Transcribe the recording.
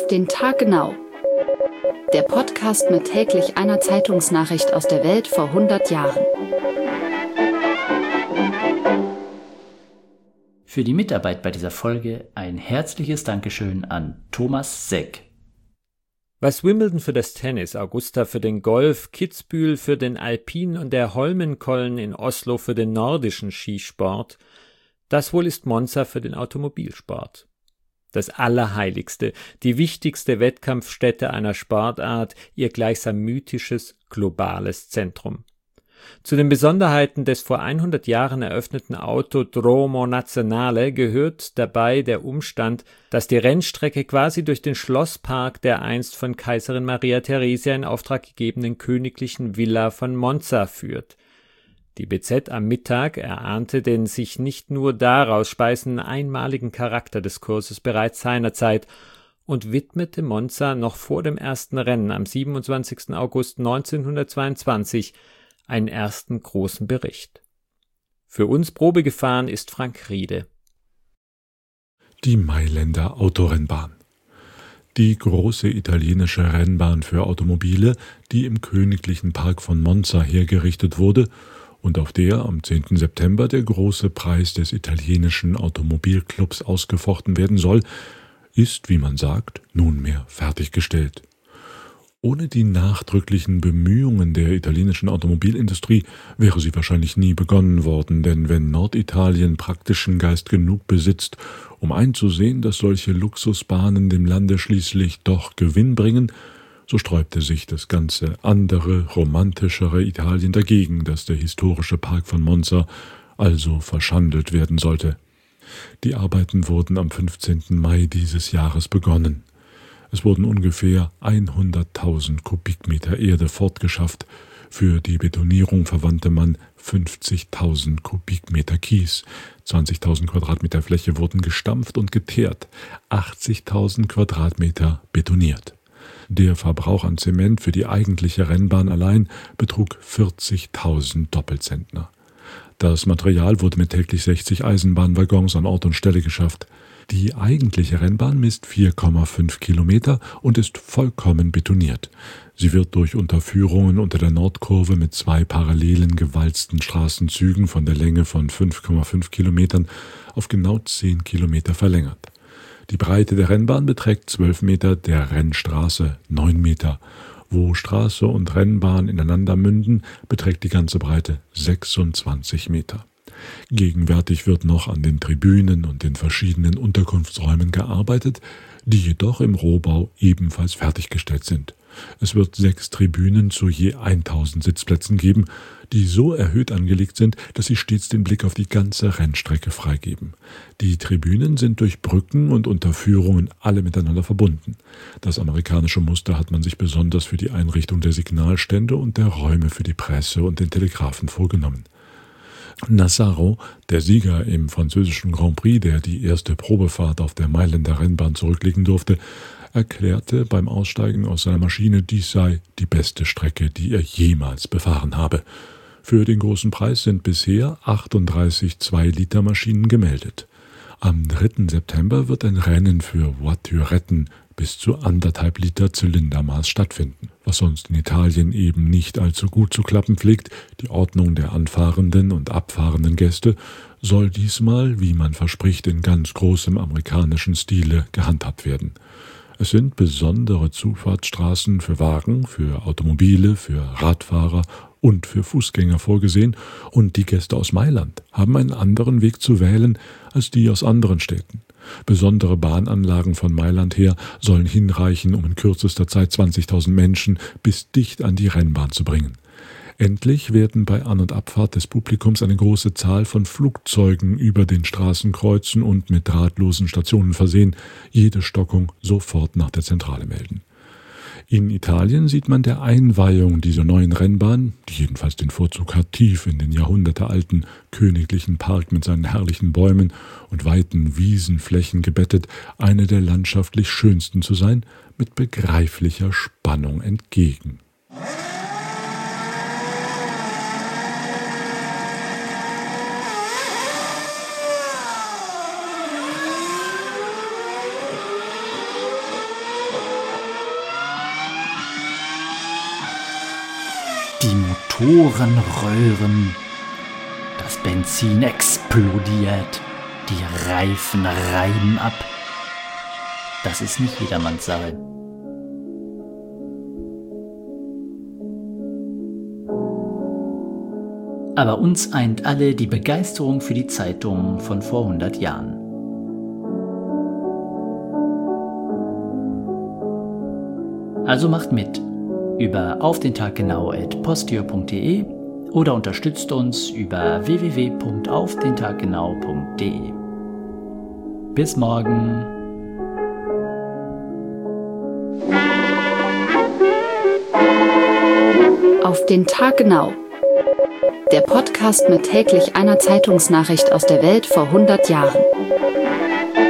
Auf den Tag genau. Der Podcast mit täglich einer Zeitungsnachricht aus der Welt vor 100 Jahren. Für die Mitarbeit bei dieser Folge ein herzliches Dankeschön an Thomas Seck. Was Wimbledon für das Tennis, Augusta für den Golf, Kitzbühel für den Alpin und der Holmenkollen in Oslo für den nordischen Skisport, das wohl ist Monza für den Automobilsport. Das Allerheiligste, die wichtigste Wettkampfstätte einer Sportart, ihr gleichsam mythisches, globales Zentrum. Zu den Besonderheiten des vor 100 Jahren eröffneten Autodromo Nazionale gehört dabei der Umstand, dass die Rennstrecke quasi durch den Schlosspark der einst von Kaiserin Maria Theresia in Auftrag gegebenen königlichen Villa von Monza führt. Die BZ am Mittag erahnte den sich nicht nur daraus speisenden einmaligen Charakter des Kurses bereits seinerzeit und widmete Monza noch vor dem ersten Rennen am 27. August 1922 einen ersten großen Bericht. Für uns Probe gefahren ist Frank Riede. Die Mailänder Autorennbahn. Die große italienische Rennbahn für Automobile, die im Königlichen Park von Monza hergerichtet wurde und auf der am 10. September der große Preis des italienischen Automobilclubs ausgefochten werden soll, ist, wie man sagt, nunmehr fertiggestellt. Ohne die nachdrücklichen Bemühungen der italienischen Automobilindustrie wäre sie wahrscheinlich nie begonnen worden, denn wenn Norditalien praktischen Geist genug besitzt, um einzusehen, dass solche Luxusbahnen dem Lande schließlich doch Gewinn bringen, so sträubte sich das ganze andere, romantischere Italien dagegen, dass der historische Park von Monza also verschandelt werden sollte. Die Arbeiten wurden am 15. Mai dieses Jahres begonnen. Es wurden ungefähr 100.000 Kubikmeter Erde fortgeschafft. Für die Betonierung verwandte man 50.000 Kubikmeter Kies. 20.000 Quadratmeter Fläche wurden gestampft und geteert. 80.000 Quadratmeter betoniert. Der Verbrauch an Zement für die eigentliche Rennbahn allein betrug 40.000 Doppelzentner. Das Material wurde mit täglich 60 Eisenbahnwaggons an Ort und Stelle geschafft. Die eigentliche Rennbahn misst 4,5 Kilometer und ist vollkommen betoniert. Sie wird durch Unterführungen unter der Nordkurve mit 2 parallelen gewalzten Straßenzügen von der Länge von 5,5 Kilometern auf genau 10 Kilometer verlängert. Die Breite der Rennbahn beträgt 12 Meter, der Rennstraße 9 Meter. Wo Straße und Rennbahn ineinander münden, beträgt die ganze Breite 26 Meter. Gegenwärtig wird noch an den Tribünen und den verschiedenen Unterkunftsräumen gearbeitet, die jedoch im Rohbau ebenfalls fertiggestellt sind. Es wird 6 Tribünen zu je 1000 Sitzplätzen geben, die so erhöht angelegt sind, dass sie stets den Blick auf die ganze Rennstrecke freigeben. Die Tribünen sind durch Brücken und Unterführungen alle miteinander verbunden. Das amerikanische Muster hat man sich besonders für die Einrichtung der Signalstände und der Räume für die Presse und den Telegrafen vorgenommen. Nassaro, der Sieger im französischen Grand Prix, der die erste Probefahrt auf der Mailänder Rennbahn zurücklegen durfte, erklärte beim Aussteigen aus seiner Maschine, dies sei die beste Strecke, die er jemals befahren habe. Für den großen Preis sind bisher 38 2-Liter-Maschinen gemeldet. Am 3. September wird ein Rennen für Voituretten bis zu 1,5 Liter Zylindermaß stattfinden, was sonst in Italien eben nicht allzu gut zu klappen pflegt. Die Ordnung der anfahrenden und abfahrenden Gäste soll diesmal, wie man verspricht, in ganz großem amerikanischen Stile gehandhabt werden. Es sind besondere Zufahrtsstraßen für Wagen, für Automobile, für Radfahrer und für Fußgänger vorgesehen, und die Gäste aus Mailand haben einen anderen Weg zu wählen als die aus anderen Städten. Besondere Bahnanlagen von Mailand her sollen hinreichen, um in kürzester Zeit 20.000 Menschen bis dicht an die Rennbahn zu bringen. Endlich werden bei An- und Abfahrt des Publikums eine große Zahl von Flugzeugen über den Straßen kreuzen und mit drahtlosen Stationen versehen, jede Stockung sofort nach der Zentrale melden. In Italien sieht man der Einweihung dieser neuen Rennbahn, die jedenfalls den Vorzug hat, tief in den jahrhundertealten königlichen Park mit seinen herrlichen Bäumen und weiten Wiesenflächen gebettet, eine der landschaftlich schönsten zu sein, mit begreiflicher Spannung entgegen. die Motoren röhren, das Benzin explodiert, die Reifen reiben ab. Das ist nicht jedermanns Sache. Aber uns eint alle die Begeisterung für die Zeitung von vor 100 Jahren. Also macht mit über aufdentaggenau@posteo.de oder unterstützt uns über www.aufdentaggenau.de. Bis morgen! Auf den Tag genau. Der Podcast mit täglich einer Zeitungsnachricht aus der Welt vor 100 Jahren.